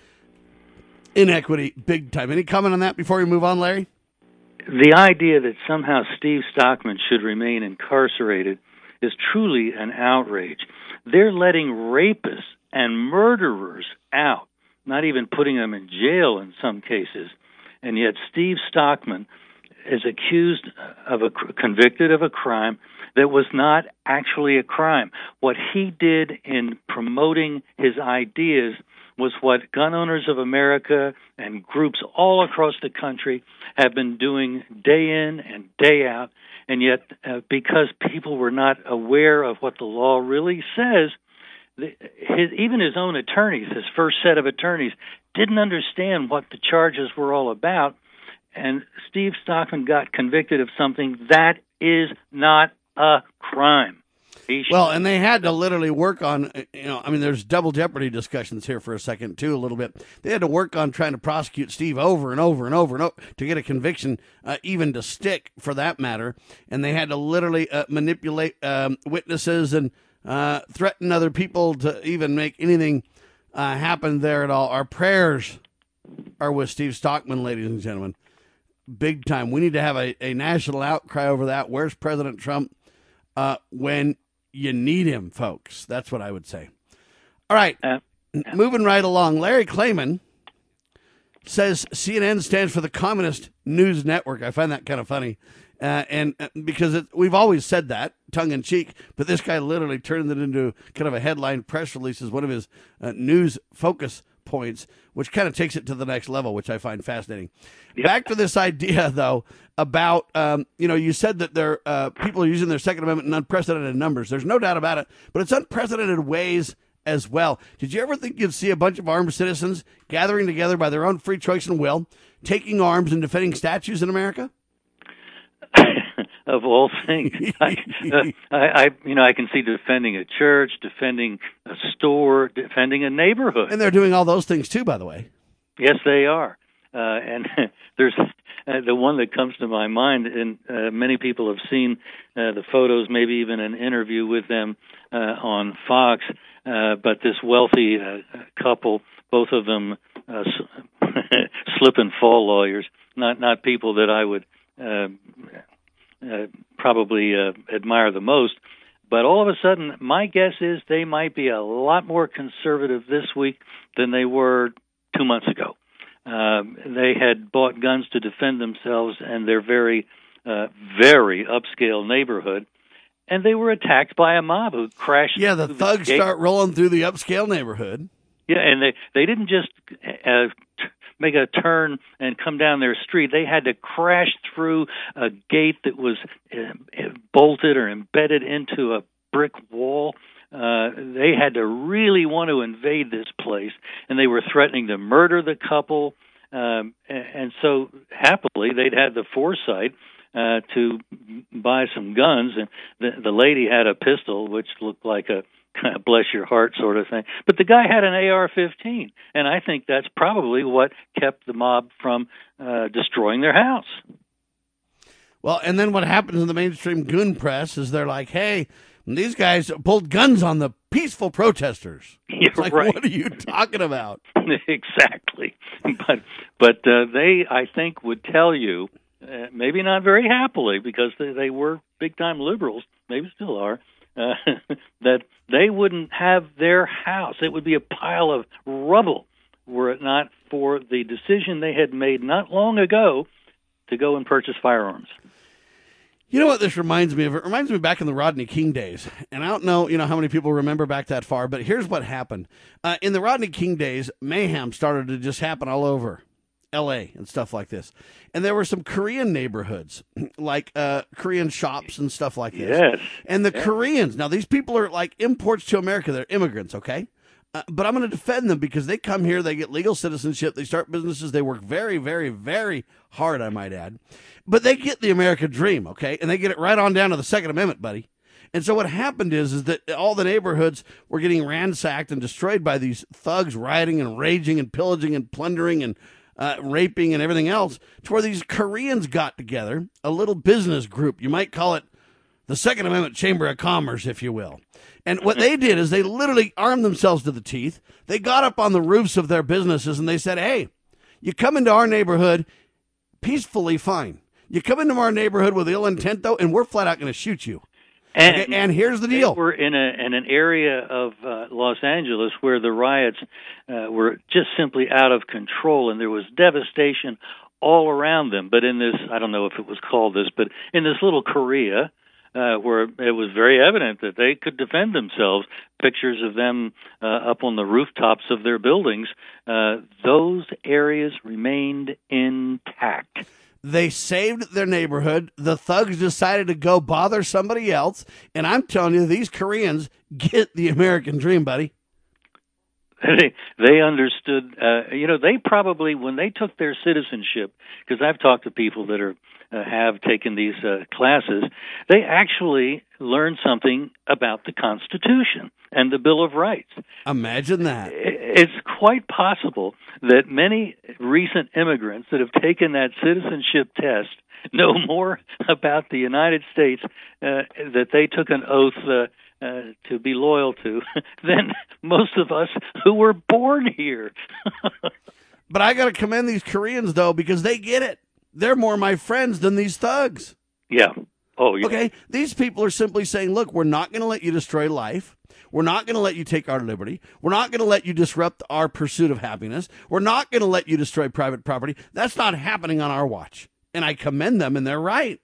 B: inequity big time. Any comment on that before we move on, Larry?
F: The idea that somehow Steve Stockman should remain incarcerated is truly an outrage. They're letting rapists and murderers out, not even putting them in jail in some cases. And yet Steve Stockman is accused of a, convicted of a crime that was not actually a crime. What he did in promoting his ideas was what Gun Owners of America and groups all across the country have been doing day in and day out. And yet, uh, because people were not aware of what the law really says, the, his, even his own attorneys, his first set of attorneys, didn't understand what the charges were all about. And Steve Stockman got convicted of something that is not a crime.
B: Well, and they had to literally work on, you know, I mean, there's double jeopardy discussions here for a second, too, a little bit. They had to work on trying to prosecute Steve over and over and over and over to get a conviction, uh, even to stick, for that matter. And they had to literally uh, manipulate um, witnesses and uh, threaten other people to even make anything uh, happen there at all. Our prayers are with Steve Stockman, ladies and gentlemen. Big time. We need to have a, a national outcry over that. Where's President Trump uh, when you need him, folks? That's what I would say. All right. Uh, uh, Moving right along. Larry Klayman says C N N stands for the Communist News Network. I find that kind of funny. Uh, and uh, because it, we've always said that, tongue in cheek, but this guy literally turned it into kind of a headline press release as one of his uh, news focus points, which kind of takes it to the next level, which I find fascinating. Yep. Back to this idea, though, about, um, you know, you said that there uh, people are using their Second Amendment in unprecedented numbers. There's no doubt about it, but it's unprecedented ways as well. Did you ever think you'd see a bunch of armed citizens gathering together by their own free choice and will, taking arms and defending statues in America?
F: Of all things, I, uh, I, I, you know, I can see defending a church, defending a store, defending a neighborhood,
B: and they're doing all those things too, by the way.
F: Yes, they are. Uh, and there's uh, the one that comes to my mind, and uh, many people have seen uh, the photos, maybe even an interview with them uh, on Fox. Uh, but this wealthy uh, couple, both of them uh, slip and fall lawyers, not not people that I would. Uh, Uh, probably uh, admire the most, but all of a sudden, my guess is they might be a lot more conservative this week than they were two months ago. Uh, they had bought guns to defend themselves and their very, uh, very upscale neighborhood, and they were attacked by a mob who crashed.
B: Yeah, the thugs the start rolling through the upscale neighborhood.
F: Yeah, and they they didn't just uh, t- make a turn and come down their street. They had to crash through a gate that was uh, bolted or embedded into a brick wall. Uh, they had to really want to invade this place, and they were threatening to murder the couple. Um, and, and so, happily, they'd had the foresight uh, to buy some guns, and the, the lady had a pistol, which looked like a kind of bless your heart sort of thing. But the guy had an A R fifteen, and I think that's probably what kept the mob from uh, destroying their house.
B: Well, and then what happens in the mainstream goon press is they're like, hey, these guys pulled guns on the peaceful protesters.
F: You're
B: it's like,
F: right.
B: What are you talking about?
F: Exactly. But but uh, they, I think, would tell you, uh, maybe not very happily, because they, they were big-time liberals, maybe still are, uh, that they wouldn't have their house. It would be a pile of rubble were it not for the decision they had made not long ago to go and purchase firearms.
B: You know what this reminds me of? It reminds me back in the Rodney King days. And I don't know, you know, how many people remember back that far, but here's what happened. Uh, in the Rodney King days, mayhem started to just happen all over L A and stuff like this. And there were some Korean neighborhoods, like uh, Korean shops and stuff like this.
F: Yes.
B: And the
F: yes.
B: Koreans, now these people are like imports to America. They're immigrants, okay? Uh, but I'm going to defend them because they come here, they get legal citizenship, they start businesses, they work very, very, very hard, I might add. But they get the American dream, okay? And they get it right on down to the Second Amendment, buddy. And so what happened is, is that all the neighborhoods were getting ransacked and destroyed by these thugs rioting and raging and pillaging and plundering and uh, raping and everything else, to where these Koreans got together, a little business group. You might call it the Second Amendment Chamber of Commerce, if you will. And what they did is they literally armed themselves to the teeth. They got up on the roofs of their businesses and they said, hey, you come into our neighborhood peacefully, fine. You come into our neighborhood with ill intent, though, and we're flat out going to shoot you.
F: And,
B: okay? And here's the deal.
F: We're in, a, in an area of uh, Los Angeles where the riots uh, were just simply out of control, and there was devastation all around them. But in this, I don't know if it was called this, but in this little Korea, Uh, where it was very evident that they could defend themselves, pictures of them uh, up on the rooftops of their buildings, uh, those areas remained intact.
B: They saved their neighborhood. The thugs decided to go bother somebody else. And I'm telling you, these Koreans get the American dream, buddy.
F: They, they understood, uh, you know, they probably, when they took their citizenship, because I've talked to people that are uh, have taken these uh, classes, they actually learned something about the Constitution and the Bill of Rights.
B: Imagine that.
F: It's quite possible that many recent immigrants that have taken that citizenship test know more about the United States, uh, that they took an oath uh, uh, to be loyal to, than most of us who were born here.
B: But I got to commend these Koreans, though, because they get it. They're more my friends than these thugs.
F: Yeah. Oh, yeah.
B: Okay, these people are simply saying, look, we're not going to let you destroy life. We're not going to let you take our liberty. We're not going to let you disrupt our pursuit of happiness. We're not going to let you destroy private property. That's not happening on our watch. And I commend them, and they're right.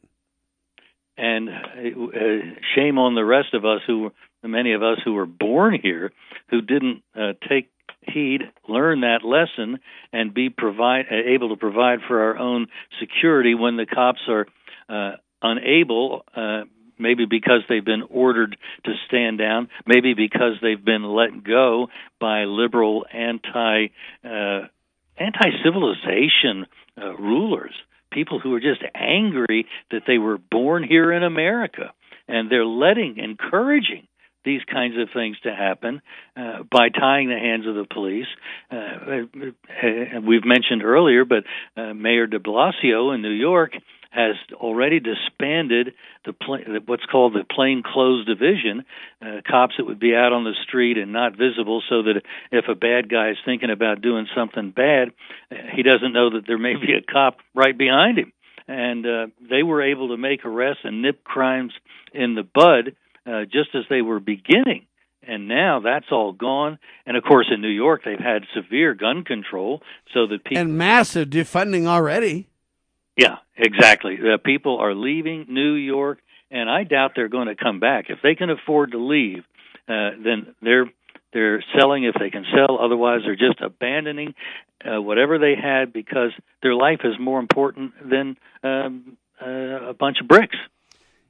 F: And uh, shame on the rest of us, who many of us who were born here, who didn't uh, take heed, learn that lesson, and be provide uh, able to provide for our own security when the cops are uh, unable, uh, maybe because they've been ordered to stand down, maybe because they've been let go by liberal anti uh, anti-civilization uh, rulers, people who are just angry that they were born here in America, and they're letting, encouraging these kinds of things to happen uh, by tying the hands of the police. Uh, and we've mentioned earlier, but uh, Mayor de Blasio in New York has already disbanded the pl- what's called the plainclothes division, uh, cops that would be out on the street and not visible, so that if a bad guy is thinking about doing something bad, he doesn't know that there may be a cop right behind him. And uh, they were able to make arrests and nip crimes in the bud Uh, just as they were beginning, and now that's all gone. And, of course, in New York, they've had severe gun control so that people...
B: And massive defunding already.
F: Yeah, exactly. Uh, people are leaving New York, and I doubt they're going to come back. If they can afford to leave, uh, then they're they're selling if they can sell. Otherwise, they're just abandoning uh, whatever they had, because their life is more important than um, uh, a bunch of bricks.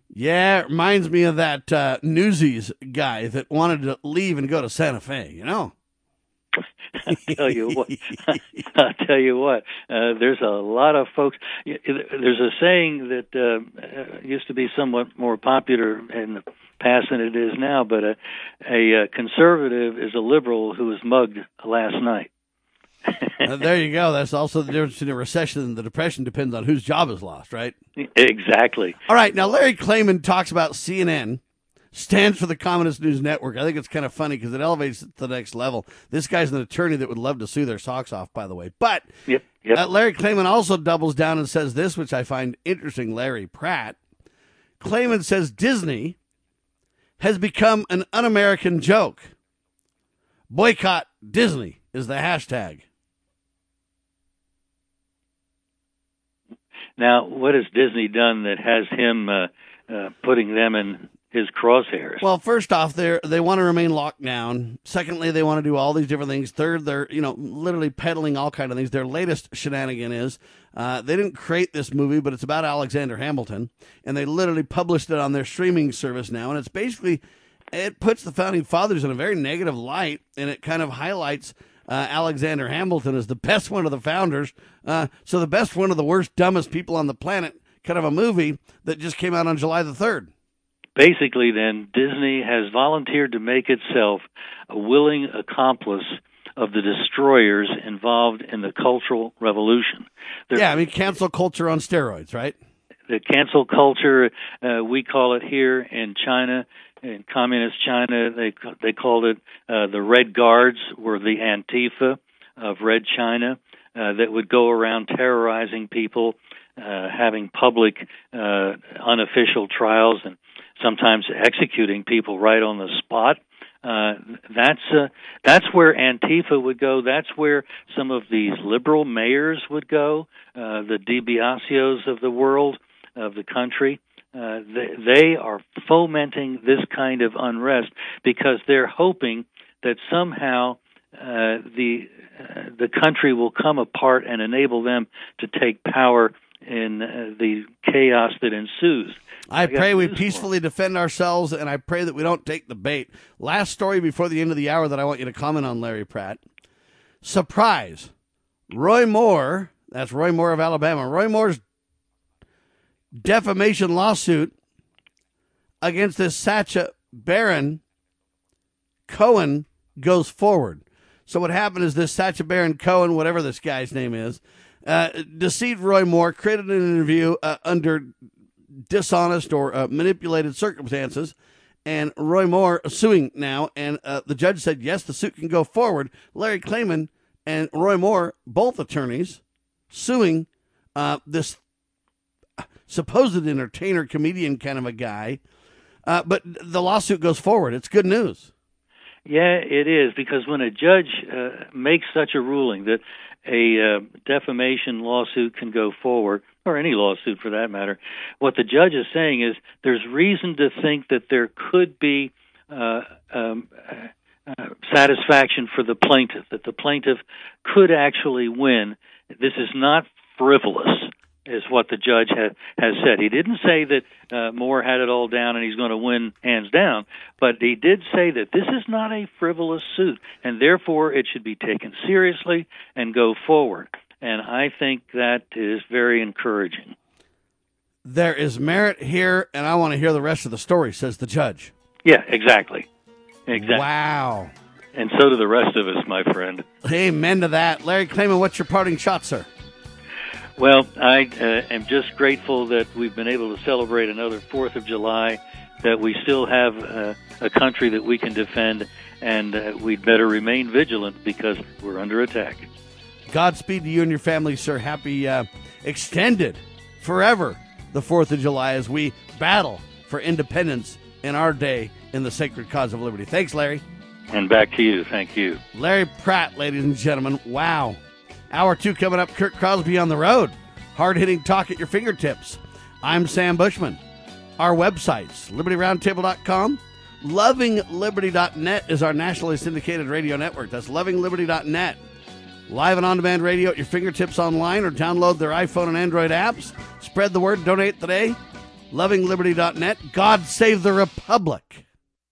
B: Yeah, it reminds me of that uh, Newsies guy that wanted to leave and go to Santa Fe, you know?
F: I tell you what, I tell you what, uh, there's a lot of folks. There's a saying that uh, used to be somewhat more popular in the past than it is now, but a, a conservative is a liberal who was mugged last night.
B: uh, there you go. That's also the difference between a recession and the depression. Depends on whose job is lost, right?
F: Exactly.
B: All right. Now, Larry Klayman talks about C N N, stands for the Communist News Network. I think it's kind of funny because it elevates it to the next level. This guy's an attorney that would love to sue their socks off, by the way. But
F: yep, yep.
B: Uh, Larry Klayman also doubles down and says this, which I find interesting, Larry Pratt. Klayman says Disney has become an un-American joke. Boycott Disney is the hashtag.
F: Now, what has Disney done that has him uh, uh, putting them in his crosshairs?
B: Well, first off, they they want to remain locked down. Secondly, they want to do all these different things. Third, they're you know literally peddling all kind of things. Their latest shenanigan is uh, they didn't create this movie, but it's about Alexander Hamilton, and they literally published it on their streaming service now. And it's basically it puts the founding fathers in a very negative light, and it kind of highlights Uh, Alexander Hamilton is the best one of the founders. Uh, so the best one of the worst, dumbest people on the planet, kind of a movie that just came out on July the third.
F: Basically, then, Disney has volunteered to make itself a willing accomplice of the destroyers involved in the Cultural Revolution. They're,
B: yeah, I mean, cancel culture on steroids, right?
F: The cancel culture, uh, we call it here in China. In communist China, they they called it uh, the Red Guards, were the Antifa of Red China uh, that would go around terrorizing people, uh, having public uh, unofficial trials, and sometimes executing people right on the spot. Uh, that's uh, that's where Antifa would go. That's where some of these liberal mayors would go, uh, the De Blasio's of the world, of the country. Uh, they, they are fomenting this kind of unrest because they're hoping that somehow uh, the uh, the country will come apart and enable them to take power in uh, the chaos that ensues.
B: I,
F: I
B: pray we peacefully defend ourselves, and I pray that we don't take the bait. Last story before the end of the hour that I want you to comment on, Larry Pratt. Surprise. Roy Moore, that's Roy Moore of Alabama, Roy Moore's defamation lawsuit against this Sacha Baron Cohen goes forward. So what happened is this Sacha Baron Cohen, whatever this guy's name is, uh, deceived Roy Moore, created an interview uh, under dishonest or uh, manipulated circumstances, and Roy Moore suing now, and uh, the judge said, yes, the suit can go forward. Larry Klayman and Roy Moore, both attorneys, suing uh, this supposed entertainer, comedian kind of a guy. Uh, but the lawsuit goes forward. It's good news.
F: Yeah, it is, because when a judge uh, makes such a ruling that a uh, defamation lawsuit can go forward, or any lawsuit for that matter, what the judge is saying is there's reason to think that there could be uh, um, uh, satisfaction for the plaintiff, that the plaintiff could actually win. This is not frivolous, is what the judge ha- has said. He didn't say that uh, Moore had it all down and he's going to win hands down, but he did say that this is not a frivolous suit, and therefore it should be taken seriously and go forward. And I think that is very encouraging.
B: There is merit here, and I want to hear the rest of the story, says the judge.
F: Yeah, exactly. Exactly.
B: Wow.
F: And so do the rest of us, my friend.
B: Amen to that. Larry Klayman, what's your parting shot, sir?
F: Well, I uh, am just grateful that we've been able to celebrate another fourth of July, that we still have uh, a country that we can defend, and uh, we'd better remain vigilant because we're under attack.
B: Godspeed to you and your family, sir. Happy uh, extended forever the fourth of July as we battle for independence in our day in the sacred cause of liberty. Thanks, Larry.
F: And back to you. Thank you.
B: Larry Pratt, ladies and gentlemen. Wow. Hour two coming up. Kurt Crosby on the road. Hard-hitting talk at your fingertips. I'm Sam Bushman. Our websites, liberty roundtable dot com. loving liberty dot net is our nationally syndicated radio network. That's loving liberty dot net. Live and on-demand radio at your fingertips online, or download their iPhone and Android apps. Spread the word. Donate today. loving liberty dot net. God save the Republic.